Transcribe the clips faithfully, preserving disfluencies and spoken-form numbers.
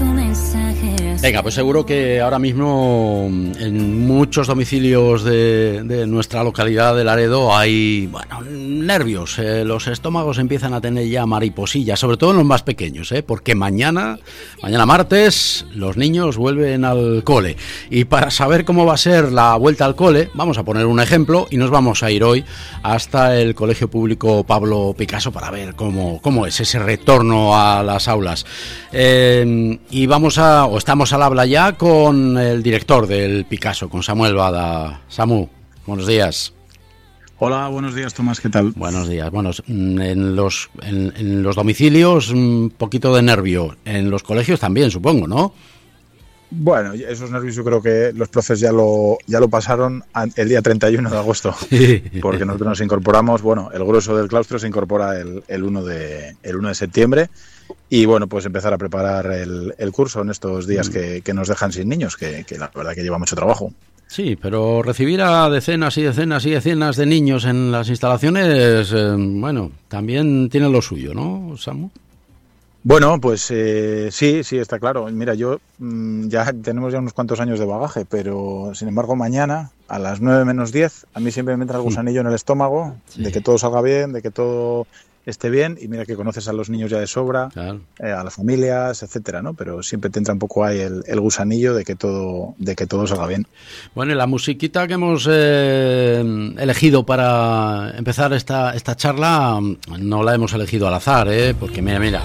Venga, pues seguro que ahora mismo en muchos domicilios de, de nuestra localidad de Laredo hay, bueno, nervios. Eh, los estómagos empiezan a tener ya mariposillas, sobre todo en los más pequeños, eh, porque mañana, mañana martes, los niños vuelven al cole. Y para saber cómo va a ser la vuelta al cole, vamos a poner un ejemplo y nos vamos a ir hoy hasta el Colegio Público Pablo Picasso para ver cómo, cómo es ese retorno a las aulas. Eh, y vamos a, o estamos al habla ya con el director del Picasso, con Samuel Bada. Samu, buenos días. Hola, buenos días, Tomás, ¿qué tal? Buenos días. Bueno, en los, en, en los domicilios un poquito de nervio, en los colegios también, supongo, ¿no? Bueno, esos nervios yo creo que los profes ya lo ya lo pasaron el día treinta y uno de agosto, porque nosotros nos incorporamos, bueno, el grueso del claustro se incorpora el, el, uno de, el uno de septiembre y bueno, pues empezar a preparar el, el curso en estos días que, que nos dejan sin niños, que, que la verdad que lleva mucho trabajo. Sí, pero recibir a decenas y decenas y decenas de niños en las instalaciones, eh, bueno, también tiene lo suyo, ¿no, Samu? Bueno, pues eh, sí, sí, está claro. Mira, yo mmm, ya tenemos ya unos cuantos años de bagaje, pero sin embargo mañana a las nueve menos diez a mí siempre me entra el gusanillo en el estómago, sí, de que todo salga bien, de que todo esté bien, y mira que conoces a los niños ya de sobra, claro, eh, a las familias, etcétera, ¿no? Pero siempre te entra un poco ahí el, el gusanillo de que todo de que todo salga bien. Bueno, y la musiquita que hemos eh, elegido para empezar esta esta charla no la hemos elegido al azar, ¿eh? Porque mira, mira.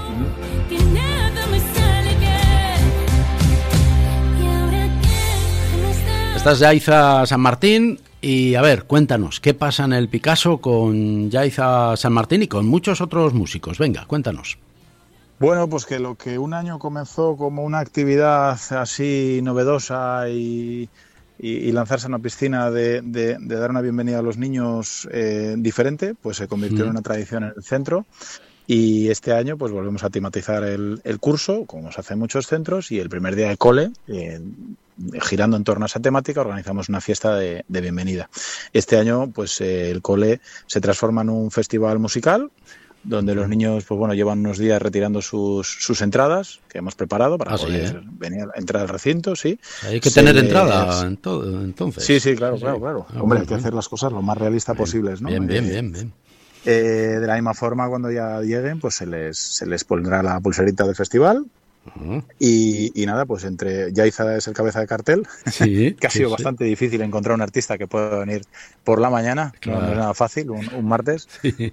Esta es Yaiza San Martín y a ver, cuéntanos, ¿qué pasa en el Picasso con Yaiza San Martín y con muchos otros músicos? Venga, cuéntanos. Bueno, pues que lo que un año comenzó como una actividad así novedosa y, y, y lanzarse a una piscina de, de, de dar una bienvenida a los niños eh, diferente, pues se convirtió mm. en una tradición en el centro. Y este año pues volvemos a tematizar el, el curso, como se hace en muchos centros, y el primer día de cole, eh, girando en torno a esa temática, organizamos una fiesta de, de bienvenida. Este año pues eh, el cole se transforma en un festival musical, donde los niños pues bueno llevan unos días retirando sus, sus entradas que hemos preparado para ah, poder sí, ¿eh? venir a entrar al recinto, sí. Hay que se, tener entrada en todo, entonces. Sí, sí, claro, sí, claro, claro. Ah, Hombre, bueno, hay que hacer las cosas lo más realista bien, posibles, ¿no? Bien, bien, eh, bien, bien. Eh, de la misma forma, cuando ya lleguen, pues se les se les pondrá la pulserita del festival. Uh-huh. y, y nada, pues entre Yaiza es el cabeza de cartel, sí, que ha sido sí, bastante sí. difícil encontrar un artista que pueda venir por la mañana, claro. no, no es nada fácil, un, un martes. Sí.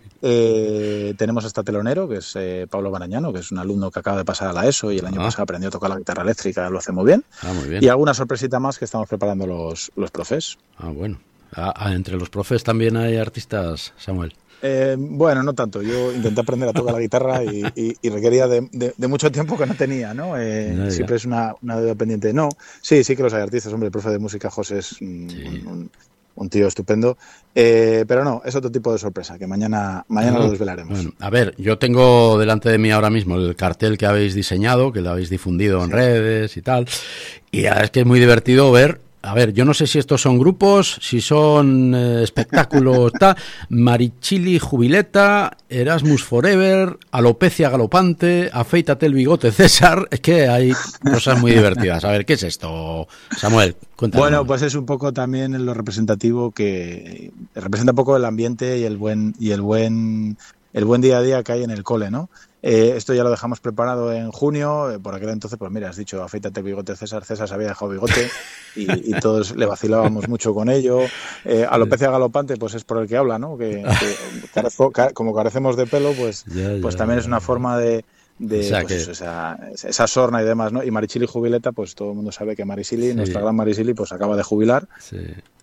Eh, tenemos hasta telonero, que es eh, Pablo Barañano, que es un alumno que acaba de pasar a la ESO y el año uh-huh. pasado aprendió a tocar la guitarra eléctrica, lo hace muy bien. Ah, muy bien. Y alguna sorpresita más que estamos preparando los, los profes. Ah, bueno. Ah, ah, entre los profes también hay artistas, Samuel. Eh, bueno, no tanto. Yo intenté aprender a tocar la guitarra y, y, y requería de, de, de mucho tiempo que no tenía, ¿no? Eh, no siempre es una, una deuda pendiente. No, sí, sí que los hay artistas. Hombre, el profe de música, José, es un, sí. un, un tío estupendo. Eh, pero no, es otro tipo de sorpresa que mañana, mañana no, lo desvelaremos. Bueno, a ver, yo tengo delante de mí ahora mismo el cartel que habéis diseñado, que lo habéis difundido en sí. redes y tal. Y es que es muy divertido ver. A ver, yo no sé si estos son grupos, si son eh, espectáculos, tal, Marichili Jubileta, Erasmus Forever, Alopecia Galopante, Afeítate el bigote César, es que hay cosas muy divertidas. A ver, ¿qué es esto, Samuel? Cuéntanos. Bueno, pues es un poco también lo representativo que representa un poco el ambiente y el buen y el buen el buen día a día que hay en el cole, ¿no? Eh, esto ya lo dejamos preparado en junio, eh, por aquel entonces, pues mira, has didicho, afeítate el bigote César, César se había dejado bigote y, y todos le vacilábamos mucho con ello. Eh, alopecia galopante, pues es por el que habla, ¿no? Que, que carezco, ca, como carecemos de pelo, pues, ya, ya, pues también es una forma de, de o sea, pues, que... esa, esa sorna y demás, ¿no? Y Marichili Jubileta, pues todo el mundo sabe que Marichili, sí. nuestra gran Marichili, pues acaba de jubilar. Sí.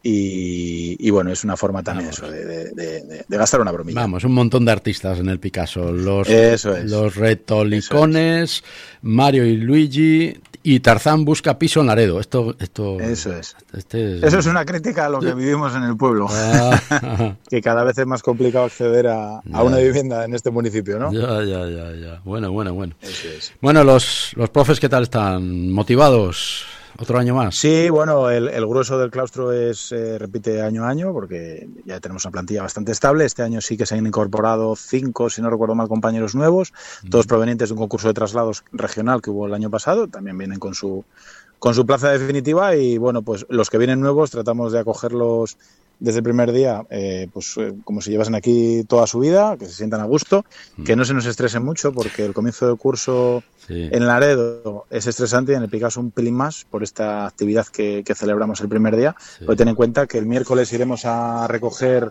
Y, y bueno, es una forma también eso, de, de, de, de gastar una bromilla. Vamos, un montón de artistas en el Picasso. Los, eso es. Los Retolicones, es. Mario y Luigi y Tarzán busca piso en Laredo. Esto, esto, eso es. Este es. Eso es una crítica a lo que vivimos en el pueblo. Ah. Que cada vez es más complicado acceder a, a una vivienda en este municipio, ¿no? Ya, ya, ya, ya. Bueno, bueno, bueno. Eso es. Bueno, los, los profes, ¿qué tal están? ¿Motivados? ¿Otro año más? Sí, bueno, el, el grueso del claustro es eh, repite año a año porque ya tenemos una plantilla bastante estable. Este año sí que se han incorporado cinco, si no recuerdo mal, compañeros nuevos, mm. todos provenientes de un concurso de traslados regional que hubo el año pasado. También vienen con su con su plaza definitiva y, bueno, pues los que vienen nuevos tratamos de acogerlos desde el primer día, eh, pues eh, como si llevasen aquí toda su vida, que se sientan a gusto, mm. que no se nos estresen mucho porque el comienzo del curso sí. en Laredo es estresante y en el Picasso un pelín más por esta actividad que, que celebramos el primer día. Sí. Pues ten en cuenta que el miércoles iremos a recoger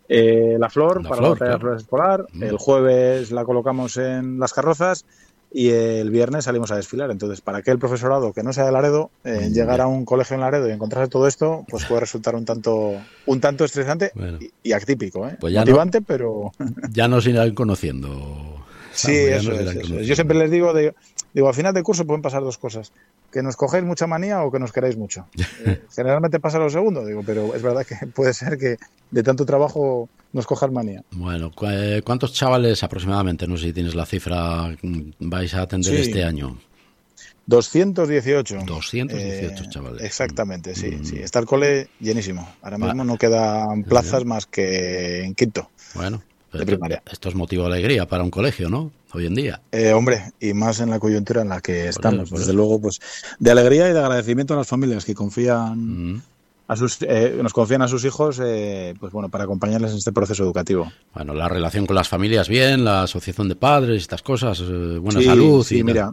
eh, la flor la para flor, la batalla claro. de flores escolar, mm. el jueves la colocamos en las carrozas y el viernes salimos a desfilar. Entonces, para que el profesorado que no sea de Laredo, eh, llegar a un colegio en Laredo y encontrarse todo esto, pues puede resultar un tanto un tanto estresante bueno. y, y atípico, ¿eh? Pues ya motivante, no, pero... ya nos irán conociendo. Sí, eso es, eso es. Yo siempre les digo, digo, digo, al final del curso pueden pasar dos cosas. Que nos cogéis mucha manía o que nos queráis mucho. Eh, generalmente pasa lo segundo, digo, pero es verdad que puede ser que de tanto trabajo nos cojan manía. Bueno, ¿cuántos chavales aproximadamente, no sé si tienes la cifra, vais a atender sí. este año? doscientos dieciocho. doscientos dieciocho eh, chavales. Exactamente, sí, mm. sí. Está el cole llenísimo. Ahora mismo Va. no quedan plazas más que en quinto. Bueno. De primaria. Esto es motivo de alegría para un colegio, ¿no? Hoy en día. Eh, hombre, y más en la coyuntura en la que por estamos. Eso, desde eso. luego, pues, de alegría y de agradecimiento a las familias que confían mm. a sus, eh, nos confían a sus hijos, eh, pues bueno, para acompañarles en este proceso educativo. Bueno, la relación con las familias bien, la asociación de padres, estas cosas, eh, buena sí, salud. Sí, y mira.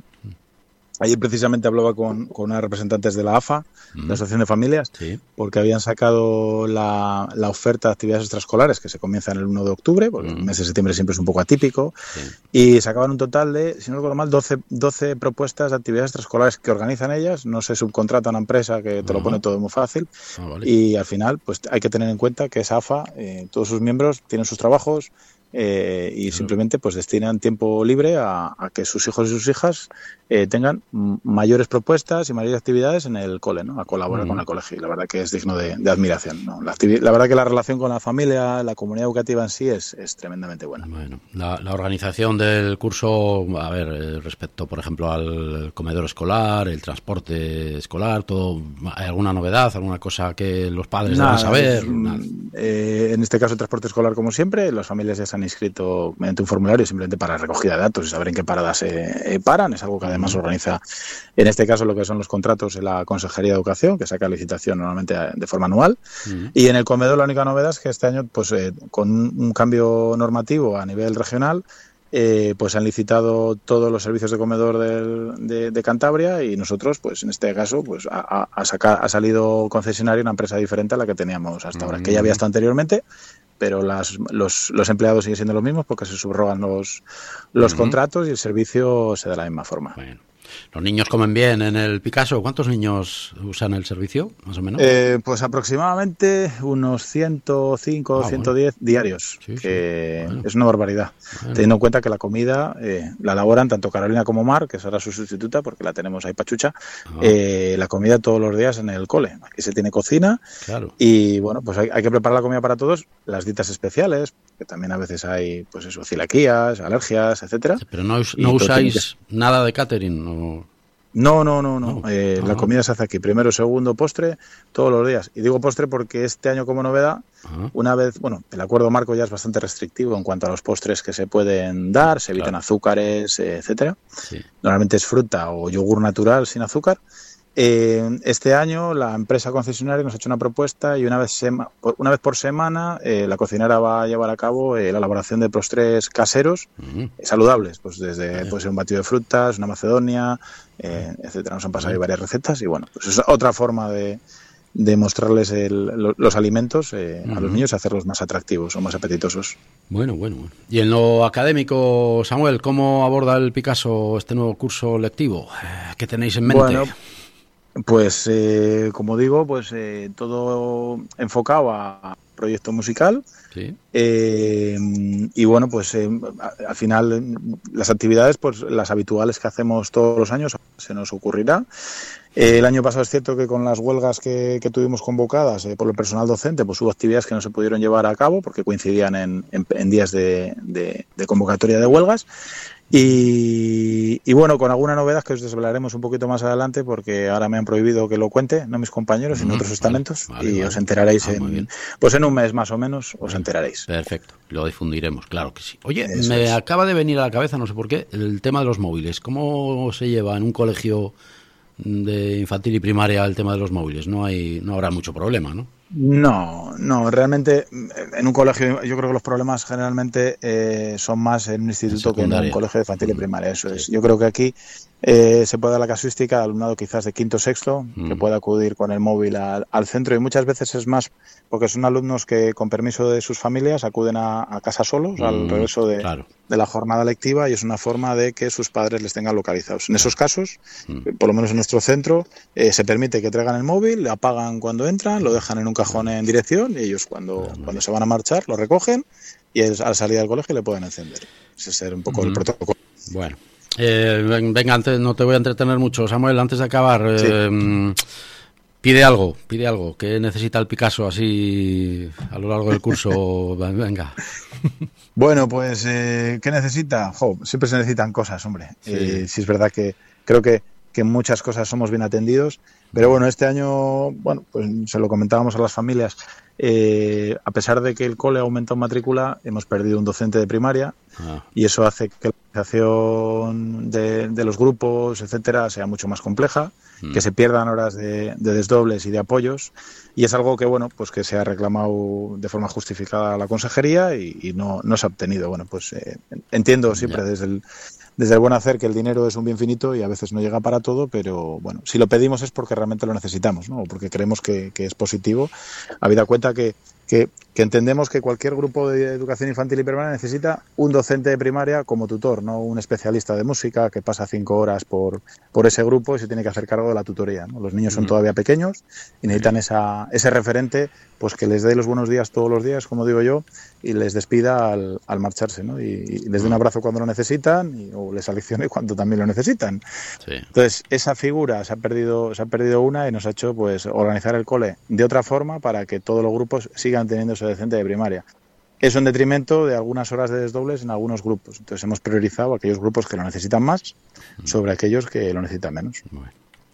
Ayer precisamente hablaba con, con unas representantes de la A F A, mm. de la Asociación de Familias, sí. porque habían sacado la, la oferta de actividades extraescolares que se comienzan el uno de octubre, porque mm. el mes de septiembre siempre es un poco atípico, sí. y sacaban un total de, si no recuerdo mal, doce, doce propuestas de actividades extraescolares que organizan ellas, no se subcontrata a una empresa que te uh-huh. lo pone todo muy fácil, ah, vale. y al final pues hay que tener en cuenta que esa A F A, eh, todos sus miembros tienen sus trabajos, Eh, y claro. simplemente pues destinan tiempo libre a, a que sus hijos y sus hijas eh, tengan mayores propuestas y mayores actividades en el cole, ¿no? A colaborar mm. con el colegio. Y la verdad que es digno de, de admiración, ¿no? La, activi- la verdad que la relación con la familia, la comunidad educativa en sí es, es tremendamente buena. Bueno, la, la organización del curso, a ver, eh, respecto, por ejemplo, al comedor escolar, el transporte escolar, todo, ¿hay alguna novedad, alguna cosa que los padres Nada, deban saber? Es, eh, en este caso, el transporte escolar, como siempre, las familias ya se han inscrito mediante un formulario simplemente para recogida de datos y saber en qué paradas eh, paran. Es algo que además uh-huh. organiza, en este caso, lo que son los contratos en la Consejería de Educación, que saca licitación normalmente de forma anual. Uh-huh. Y en el comedor la única novedad es que este año, pues eh, con un cambio normativo a nivel regional, eh, pues han licitado todos los servicios de comedor del, de, de Cantabria y nosotros, pues en este caso, pues ha, ha, saca, ha salido concesionario una empresa diferente a la que teníamos hasta uh-huh. ahora, que ya había estado anteriormente, pero las, los, los empleados siguen siendo los mismos porque se subrogan los, los uh-huh. contratos y el servicio se da de la misma forma. Bueno. ¿Los niños comen bien en el Picasso? ¿Cuántos niños usan el servicio, más o menos? Eh, pues aproximadamente unos ciento cinco, ah, ciento diez bueno. diarios, sí, que sí. Bueno. Es una barbaridad. Bueno. Teniendo en cuenta que la comida eh, la elaboran tanto Carolina como Mar, que es ahora su sustituta, porque la tenemos ahí pachucha, ah. eh, la comida todos los días en el cole. Aquí se tiene cocina claro. y bueno, pues hay, hay que preparar la comida para todos, las dietas especiales, que también a veces hay, pues eso, celiaquías, alergias, etcétera. Pero no, no usáis que... nada de catering, ¿no? No, no, no, no. no. Eh, la comida se hace aquí, primero, segundo, postre, todos los días. Y digo postre porque este año como novedad, Ajá. una vez, bueno, el acuerdo marco ya es bastante restrictivo en cuanto a los postres que se pueden dar, se evitan claro. azúcares, eh, etcétera. Sí. Normalmente es fruta o yogur natural sin azúcar. Eh, este año la empresa concesionaria nos ha hecho una propuesta y una vez, sema, una vez por semana eh, la cocinera va a llevar a cabo eh, la elaboración de postres caseros uh-huh. eh, saludables, pues desde uh-huh. pues, un batido de frutas, una macedonia, eh, etcétera. Nos han pasado uh-huh. varias recetas y bueno, pues es otra forma de, de mostrarles el, lo, los alimentos eh, uh-huh. a los niños y hacerlos más atractivos o más apetitosos. Bueno, bueno, bueno. Y en lo académico, Samuel, ¿cómo aborda el Picasso este nuevo curso lectivo? ¿Qué tenéis en mente? Bueno, pues, eh, como digo, pues eh, todo enfocado a proyecto musical. Sí. Eh, y bueno, pues eh, al final las actividades, pues las habituales que hacemos todos los años, se nos ocurrirá. Eh, el año pasado es cierto que con las huelgas que, que tuvimos convocadas eh, por el personal docente, pues hubo actividades que no se pudieron llevar a cabo porque coincidían en, en, en días de, de, de convocatoria de huelgas. Y, y bueno, con alguna novedad que os desvelaremos un poquito más adelante, porque ahora me han prohibido que lo cuente, no mis compañeros, sino mm, otros estamentos, vale, vale, y vale. os enteraréis ah, en, pues en un mes más o menos, os enteraréis. Perfecto, lo difundiremos, claro que sí. Oye, Eso me es. acaba de venir a la cabeza, no sé por qué, el tema de los móviles. ¿Cómo se lleva en un colegio de infantil y primaria el tema de los móviles? No hay, no habrá mucho problema, ¿no? No, no, realmente en un colegio yo creo que los problemas generalmente eh, son más en un instituto que en un colegio de infantil y primaria, eso sí. es. Yo creo que aquí eh, se puede dar la casuística de alumnado quizás de quinto o sexto mm. que puede acudir con el móvil al, al centro, y muchas veces es más porque son alumnos que con permiso de sus familias acuden a, a casa solos mm, al regreso de, claro. de la jornada lectiva, y es una forma de que sus padres les tengan localizados. En esos casos, mm. por lo menos en nuestro centro, eh, se permite que traigan el móvil, le apagan cuando entran, lo dejan en un cajón en dirección, y ellos cuando, cuando se van a marchar lo recogen y es, al salir del colegio le pueden encender. Ese es un poco mm. el protocolo. Bueno, eh, venga, antes no te voy a entretener mucho, Samuel, antes de acabar, sí. eh, pide algo, pide algo, que necesita el Picasso así a lo largo del curso, venga. Bueno, pues, eh, ¿qué necesita? Jo, siempre se necesitan cosas, hombre. Sí. Eh, sí es verdad que creo que que en muchas cosas somos bien atendidos, pero bueno, este año, bueno, pues se lo comentábamos a las familias, eh, a pesar de que el cole ha aumentado matrícula, hemos perdido un docente de primaria ah. y eso hace que la organización de, de los grupos, etcétera, sea mucho más compleja, mm. que se pierdan horas de, de desdobles y de apoyos, y es algo que, bueno, pues que se ha reclamado de forma justificada a la consejería y, y no, no se ha obtenido. Bueno, pues eh, entiendo siempre yeah. desde el Desde el buen hacer que el dinero es un bien finito y a veces no llega para todo, pero bueno, si lo pedimos es porque realmente lo necesitamos, ¿no? O porque creemos que, que es positivo, habida cuenta que, que, que entendemos que cualquier grupo de educación infantil y primaria necesita un docente de primaria como tutor, no un especialista de música que pasa cinco horas por, por ese grupo y se tiene que hacer cargo de la tutoría, ¿no? Los niños son todavía pequeños y necesitan esa, ese referente, pues que les dé los buenos días todos los días, como digo yo, y les despida al, al marcharse, ¿no? Y, y les dé un abrazo cuando lo necesitan y, o les aleccione cuando también lo necesitan. Sí. Entonces, esa figura se ha perdido, se ha perdido una y nos ha hecho pues organizar el cole de otra forma para que todos los grupos sigan teniendo ese docente de primaria. Eso en detrimento de algunas horas de desdobles en algunos grupos. Entonces hemos priorizado a aquellos grupos que lo necesitan más sobre aquellos que lo necesitan menos. Bueno.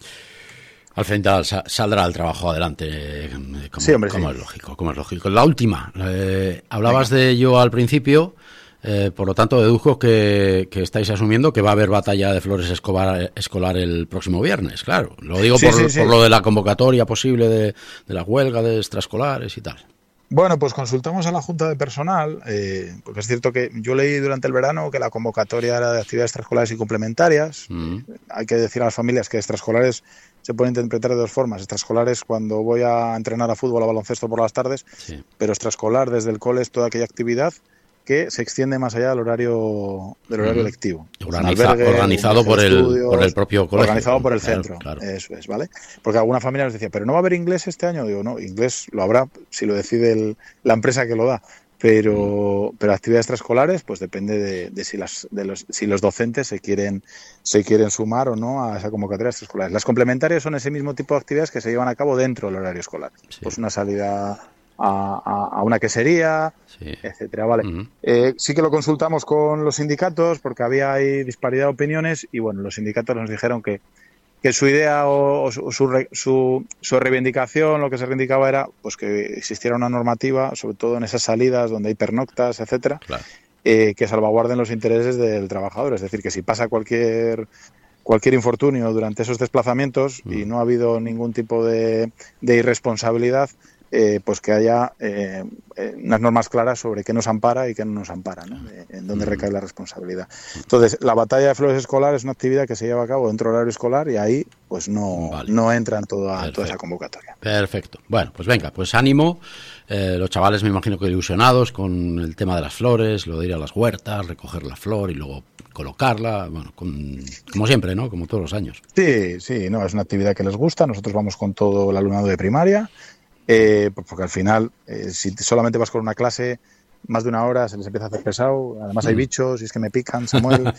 Al final saldrá el trabajo adelante, como, sí, hombre, como sí. es lógico, como es lógico. La última, eh, hablabas Venga. de ello al principio, eh, por lo tanto deduzco que, que estáis asumiendo que va a haber batalla de flores escolar, escolar el próximo viernes, claro. Lo digo sí, por, sí, sí. por lo de la convocatoria posible de, de la huelga de extraescolares y tal. Bueno, pues consultamos a la Junta de Personal, eh, porque es cierto que yo leí durante el verano que la convocatoria era de actividades extraescolares y complementarias. Mm. Hay que decir a las familias que extraescolares se pueden interpretar de dos formas. Extraescolares cuando voy a entrenar a fútbol o a baloncesto por las tardes, sí. pero extraescolar desde el cole es toda aquella actividad que se extiende más allá del horario del horario mm. lectivo. Organiza, albergue, organizado por el, estudios, por el propio colegio. Organizado por el claro, centro, claro. Eso es, ¿vale? Porque alguna familia nos decía, pero ¿no va a haber inglés este año? Digo, no, inglés lo habrá si lo decide el, la empresa que lo da. Pero, mm. pero actividades extraescolares, pues depende de, de, si, las, de los, si los docentes se quieren, se quieren sumar o no a esa convocatoria extraescolar. Las complementarias son ese mismo tipo de actividades que se llevan a cabo dentro del horario escolar. Sí. Pues una salida A, a, a una quesería, sí. etcétera, vale. Uh-huh. Eh, sí que lo consultamos con los sindicatos porque había ahí disparidad de opiniones y bueno, los sindicatos nos dijeron que, que su idea o, o su, su, su, su reivindicación, lo que se reivindicaba era pues que existiera una normativa, sobre todo en esas salidas donde hay pernoctas, etcétera, claro. eh, que salvaguarden los intereses del trabajador, es decir, que si pasa cualquier cualquier infortunio durante esos desplazamientos uh-huh. y no ha habido ningún tipo de, de irresponsabilidad, Eh, pues que haya eh, eh, unas normas claras sobre qué nos ampara y qué no nos ampara, ¿no? Eh, en dónde recae la responsabilidad. Entonces, la batalla de flores escolar es una actividad que se lleva a cabo dentro del horario escolar y ahí pues no, vale. no entra en toda, toda esa convocatoria. Perfecto. Bueno, pues venga, pues ánimo. Eh, los chavales me imagino que ilusionados con el tema de las flores, lo de ir a las huertas, recoger la flor y luego colocarla, bueno, con, como siempre, ¿no? Como todos los años. Sí, sí, no, es una actividad que les gusta. Nosotros vamos con todo el alumnado de primaria. Eh, porque al final, eh, si solamente vas con una clase, más de una hora se les empieza a hacer pesado. Además hay bichos y es que me pican, Samuel.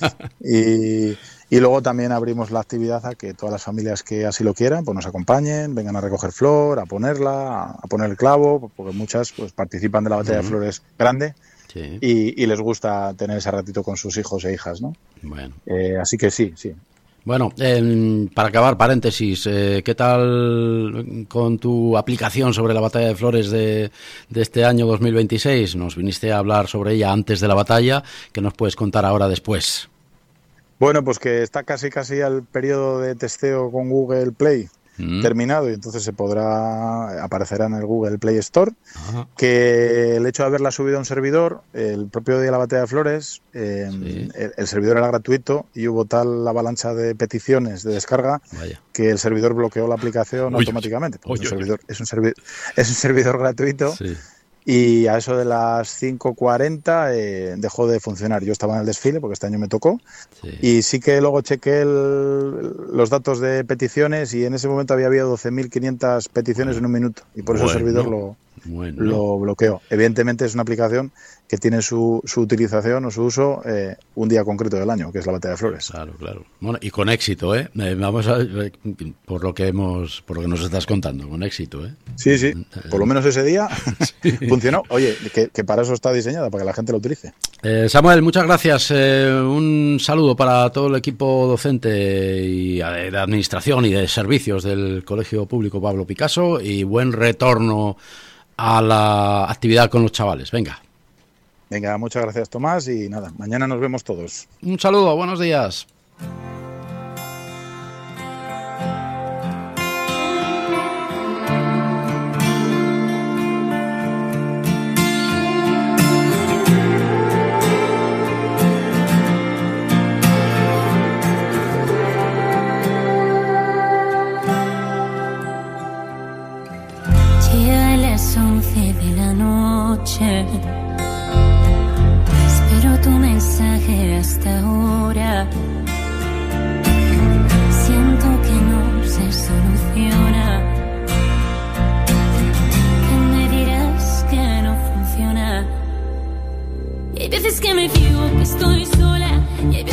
y, y luego también abrimos la actividad a que todas las familias que así lo quieran, pues nos acompañen, vengan a recoger flor, a ponerla, a, a poner el clavo, porque muchas pues participan de la batalla uh-huh. de flores grande. sí. y, y les gusta tener ese ratito con sus hijos e hijas, ¿no? Bueno. Eh, así que sí, sí. Bueno, eh, para acabar, paréntesis, eh, ¿qué tal con tu aplicación sobre la batalla de Flores de, de este año dos mil veintiséis? Nos viniste a hablar sobre ella antes de la batalla, ¿qué nos puedes contar ahora después? Bueno, pues que está casi casi al periodo de testeo con Google Play mm. terminado y entonces se podrá, aparecerá en el Google Play Store. Ajá. Que el hecho de haberla subido a un servidor, el propio día de la batalla de Flores, eh, sí. el, el servidor era gratuito y hubo tal avalancha de peticiones de descarga Vaya. que el servidor bloqueó la aplicación uy, automáticamente. Uy, uy, es, un servidor, es, un servi- es un servidor gratuito. Sí. Y a eso de las cinco cuarenta eh, dejó de funcionar. Yo estaba en el desfile porque este año me tocó sí. y sí que luego chequé el, los datos de peticiones y en ese momento había habido doce mil quinientas peticiones en un minuto y por eso bueno, el servidor lo, bueno. lo bloqueó. Evidentemente es una aplicación que tiene su, su utilización o su uso eh, un día concreto del año, que es la batalla de Flores. Claro, claro. Bueno, y con éxito, ¿eh? eh vamos a eh, por lo que hemos, por lo que nos estás contando, con éxito, ¿eh? Sí, sí. Por lo menos ese día sí. funcionó. Oye, que, que para eso está diseñada, para que la gente lo utilice. Eh, Samuel, muchas gracias. Eh, un saludo para todo el equipo docente y de administración y de servicios del Colegio Público Pablo Picasso y buen retorno a la actividad con los chavales. Venga. Venga, muchas gracias, Tomás, y nada, mañana nos vemos todos. Un saludo, buenos días. Llega a las once de la noche. Tu mensaje hasta ahora. Siento que no se soluciona. Que me dirás que no funciona. Y hay veces que me fijo que estoy sola. Y hay